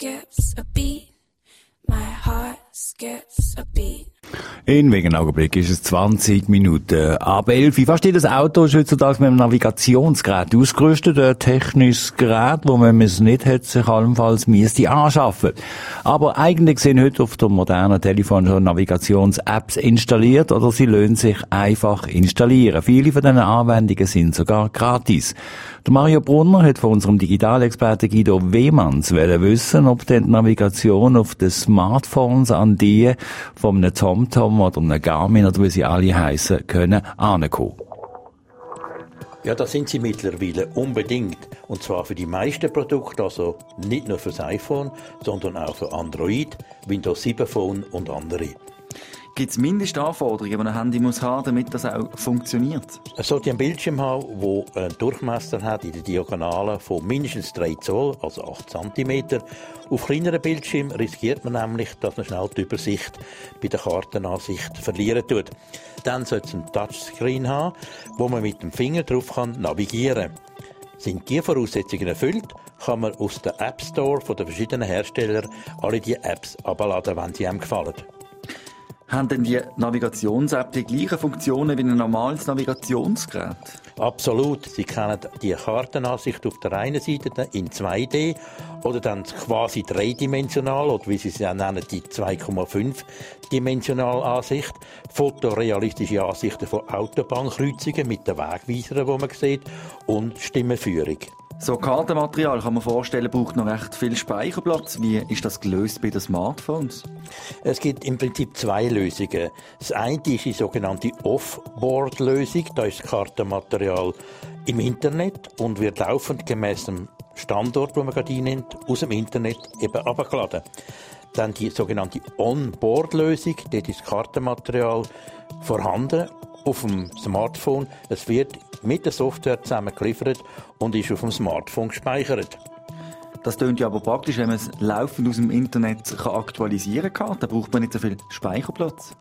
skips a beat. My heart skips a beat. In wenigen Augenblick ist es 20 Minuten ab 11. Fast jedes Auto ist heutzutage mit einem Navigationsgerät ausgerüstet. Ein technisches Gerät, wo man es nicht hätte, sich allenfalls müsste anschaffen. Aber eigentlich sind heute auf dem modernen Telefon schon Navigations-Apps installiert oder sie lassen sich einfach installieren. Viele von diesen Anwendungen sind sogar gratis. Der Mario Brunner hat von unserem Digitalexperten Guido Wehmanns wissen, ob denn die Navigation auf den Smartphones an die von einem TomTom oder einem Garmin oder wie sie alle heissen, können ankommen. Ja, da sind sie mittlerweile unbedingt. Und zwar für die meisten Produkte, also nicht nur für das iPhone, sondern auch für Android, Windows 7 Phone und andere. Gibt es Mindestanforderungen, die ein Handy muss haben, damit das auch funktioniert? Es sollte einen Bildschirm haben, der einen Durchmesser hat in der Diagonale von mindestens 3 Zoll, also 8 cm. Auf kleineren Bildschirmen riskiert man nämlich, dass man schnell die Übersicht bei der Kartenansicht verlieren tut. Dann sollte es einen Touchscreen haben, wo man mit dem Finger drauf navigieren kann. Sind die Voraussetzungen erfüllt, kann man aus dem App Store von den verschiedenen Herstellern alle die Apps abladen, wenn sie einem gefallen. Haben denn die Navigations-App die gleichen Funktionen wie ein normales Navigationsgerät? Absolut. Sie kennen die Kartenansicht auf der einen Seite in 2D oder dann quasi dreidimensional oder wie sie es nennen, die 2,5-dimensionale Ansicht. Fotorealistische Ansichten von Autobahnkreuzungen mit den Wegweisern, die man sieht, und Stimmenführung. So Kartenmaterial, kann man vorstellen, braucht noch recht viel Speicherplatz. Wie ist das gelöst bei den Smartphones? Es gibt im Prinzip 2 Lösungen. Das eine ist die sogenannte Off-Board-Lösung. Da ist das Kartenmaterial im Internet und wird laufend gemäss dem Standort, den man gerade einnimmt, aus dem Internet eben abgeladen. Dann die sogenannte On-Board-Lösung. Dort ist das Kartenmaterial vorhanden auf dem Smartphone. Es wird mit der Software zusammen geliefert und ist auf dem Smartphone gespeichert. Das klingt ja aber praktisch, wenn man es laufend aus dem Internet aktualisieren kann. Da braucht man nicht so viel Speicherplatz.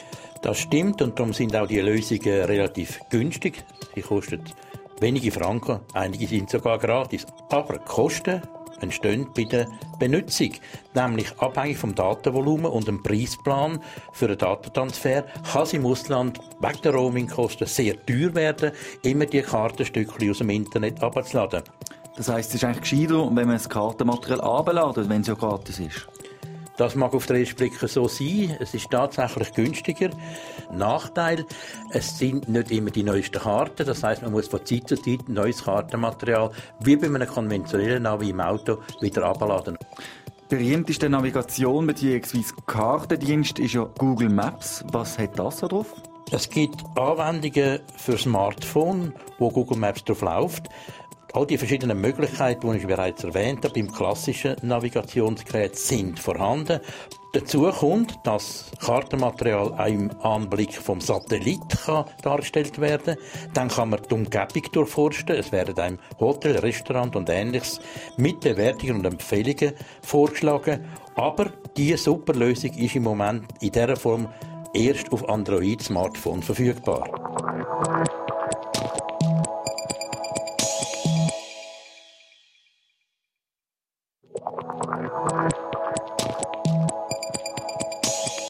Das stimmt und darum sind auch die Lösungen relativ günstig. Sie kosten wenige Franken, einige sind sogar gratis. Aber Kosten entstehen bei der Benutzung, nämlich abhängig vom Datenvolumen und dem Preisplan für einen Datentransfer kann es im Ausland wegen der Roamingkosten sehr teuer werden, immer die Kartenstückchen aus dem Internet abzuladen. Das heisst, es ist eigentlich gescheiter, wenn man das Kartenmaterial abladet, wenn es ja gratis ist. Das mag auf den ersten Blick so sein. Es ist tatsächlich günstiger. Nachteil, es sind nicht immer die neuesten Karten. Das heisst, man muss von Zeit zu Zeit neues Kartenmaterial, wie bei einem konventionellen Navi im Auto, wieder abladen. Berühmteste Navigation bzw. Kartendienst ist ja Google Maps. Was hat das so drauf? Es gibt Anwendungen für Smartphone, wo Google Maps drauf läuft. All die verschiedenen Möglichkeiten, die ich bereits erwähnt habe, beim klassischen Navigationsgerät sind vorhanden. Dazu kommt, dass Kartenmaterial auch im Anblick vom Satellit dargestellt werden kann. Dann kann man die Umgebung durchforsten. Es werden einem Hotel, Restaurant und Ähnliches mit Bewertungen und Empfehlungen vorgeschlagen. Aber diese super Lösung ist im Moment in dieser Form erst auf Android-Smartphone verfügbar.